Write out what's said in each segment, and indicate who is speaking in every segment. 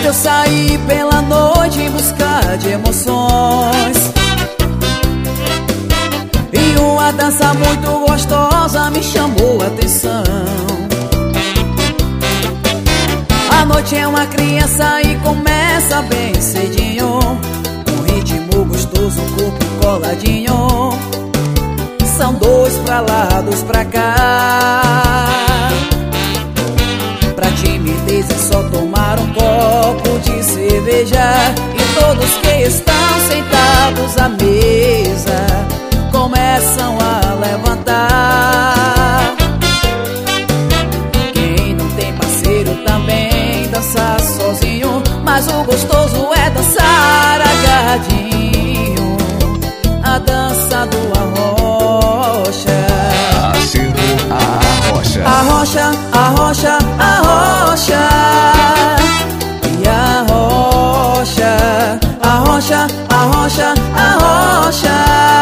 Speaker 1: eu saí pela noite em busca de emoções, e uma dança muito gostosa me chamou a atenção. A noite é uma criança e começa bem cedinho, um ritmo gostoso, corpo coladinho. São dois pra lá, dois pra cá. Pra timidez é só tomar um copo de cerveja, e todos que estão sentados à mesa começam a levantar. Quem não tem parceiro também dança sozinho, mas o gostoso é dançar agarradinho, a dança do arrocha. Arrocha, arrocha, arrocha. E arrocha, arrocha, arrocha, arrocha.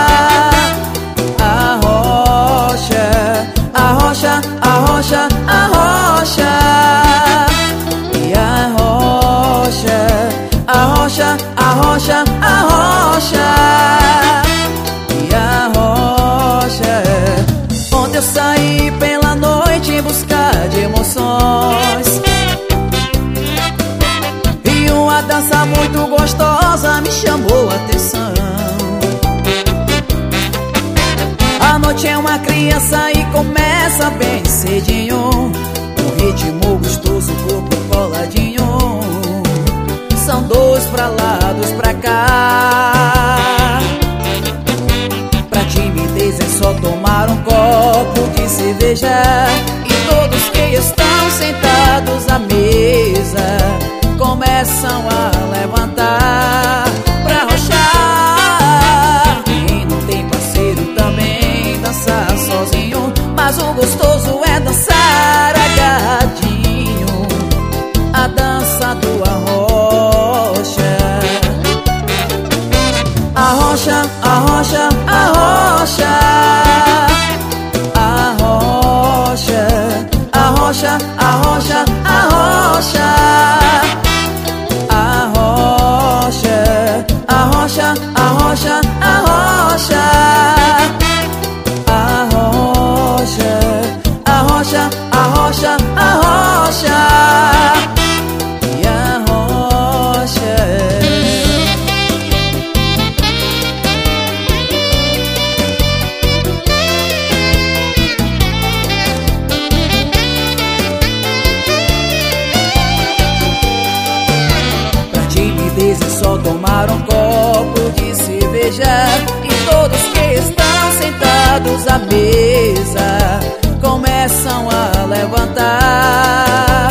Speaker 1: Arrocha, arrocha, arrocha, arrocha. E arrocha, arrocha, arrocha, arrocha. E arrocha. Ontem eu saí pela noite em busca de emoções, e uma dança muito gostosa me chamou a atenção. A noite é uma criança e começa bem cedinho, um ritmo gostoso, corpo coladinho. São dois pra lá, dois pra cá. Pra timidez é só tomar um copo de cerveja, e todos que estão sentados à mesa começam a levantar pra arrochar. Quem não tem parceiro também dança sozinho, mas o gostoso é dançar agarradinho, a dança do arrocha. Arrocha, arrocha, arrocha. Arrocha, arrocha, arrocha, arrocha. Arrocha, arrocha, arrocha, arrocha. Arrocha, arrocha, arrocha, arrocha. E arrocha. É só tomar um copo de cerveja, e todos que estão sentados à mesa começam a levantar.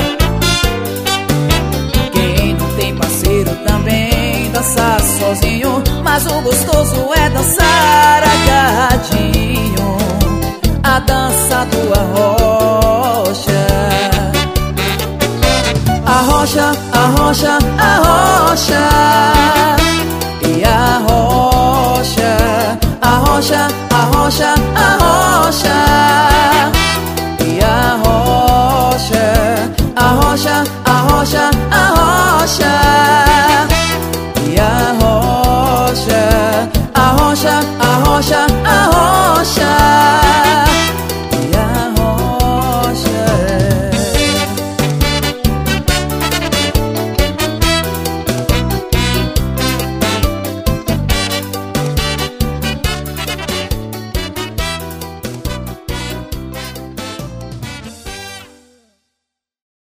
Speaker 1: Quem não tem parceiro também dança sozinho, mas o gostoso é dançar agarradinho, a dança do arrocha. Arrocha, arrocha, arrocha. E arrocha, arrocha, arrocha, arrocha. E arrocha, arrocha, arrocha, arrocha.